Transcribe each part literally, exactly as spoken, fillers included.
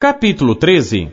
Capítulo treze.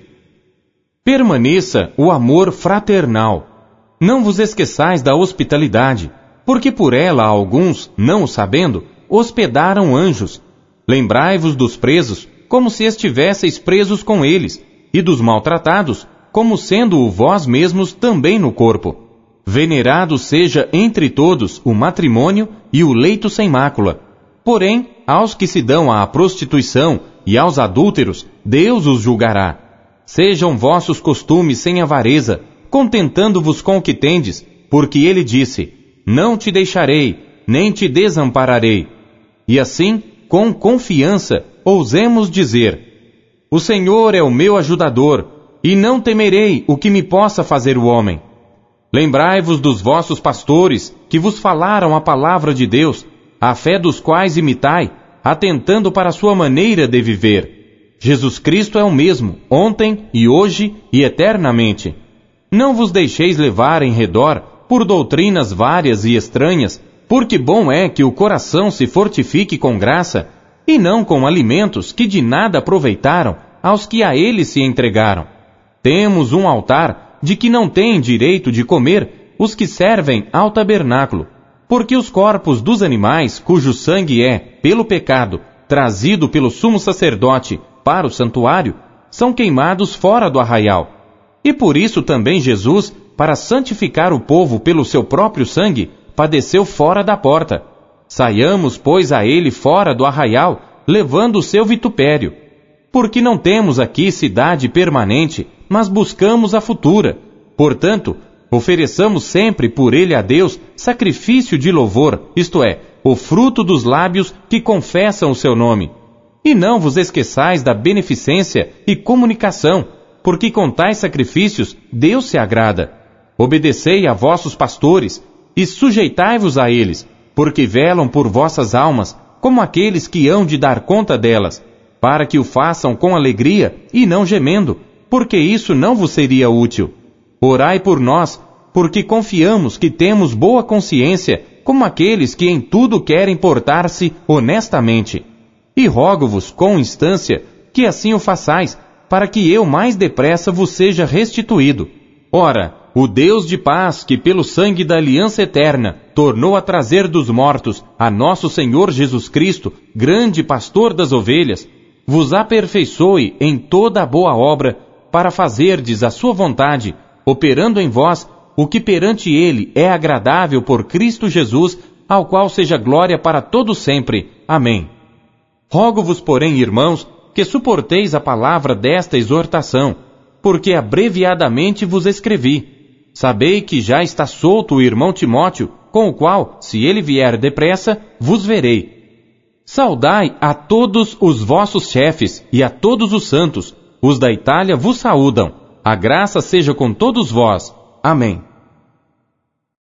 Permaneça o amor fraternal. Não vos esqueçais da hospitalidade, porque por ela alguns, não o sabendo, hospedaram anjos. Lembrai-vos dos presos, como se estivesseis presos com eles, e dos maltratados, como sendo-o vós mesmos também no corpo. Venerado seja entre todos o matrimônio e o leito sem mácula. Porém, aos que se dão à prostituição e aos adúlteros, Deus os julgará. Sejam vossos costumes sem avareza, contentando-vos com o que tendes, porque ele disse: não te deixarei, nem te desampararei. E assim, com confiança, ousemos dizer: o Senhor é o meu ajudador, e não temerei o que me possa fazer o homem. Lembrai-vos dos vossos pastores, que vos falaram a palavra de Deus, a fé dos quais imitai, atentando para a sua maneira de viver. Jesus Cristo é o mesmo, ontem e hoje e eternamente. Não vos deixeis levar em redor por doutrinas várias e estranhas, porque bom é que o coração se fortifique com graça, e não com alimentos que de nada aproveitaram aos que a ele se entregaram. Temos um altar de que não têm direito de comer os que servem ao tabernáculo, porque os corpos dos animais, cujo sangue é, pelo pecado, trazido pelo sumo sacerdote para o santuário, são queimados fora do arraial. E por isso também Jesus, para santificar o povo pelo seu próprio sangue, padeceu fora da porta. Saiamos, pois, a ele fora do arraial, levando o seu vitupério. Porque não temos aqui cidade permanente, mas buscamos a futura. Portanto, ofereçamos sempre por ele a Deus sacrifício de louvor, isto é, o fruto dos lábios que confessam o seu nome. E não vos esqueçais da beneficência e comunicação, porque com tais sacrifícios Deus se agrada. Obedecei a vossos pastores e sujeitai-vos a eles, porque velam por vossas almas, como aqueles que hão de dar conta delas, para que o façam com alegria e não gemendo, porque isso não vos seria útil. Orai por nós, porque confiamos que temos boa consciência, como aqueles que em tudo querem portar-se honestamente. E rogo-vos com instância que assim o façais, para que eu mais depressa vos seja restituído. Ora, o Deus de paz, que pelo sangue da aliança eterna tornou a trazer dos mortos a nosso Senhor Jesus Cristo, grande pastor das ovelhas, vos aperfeiçoe em toda a boa obra, para fazerdes a sua vontade, operando em vós o que perante ele é agradável por Cristo Jesus, ao qual seja glória para todo sempre. Amém. Rogo-vos, porém, irmãos, que suporteis a palavra desta exortação, porque abreviadamente vos escrevi. Sabei que já está solto o irmão Timóteo, com o qual, se ele vier depressa, vos verei. Saudai a todos os vossos chefes e a todos os santos. Os da Itália vos saúdam. A graça seja com todos vós. Amém.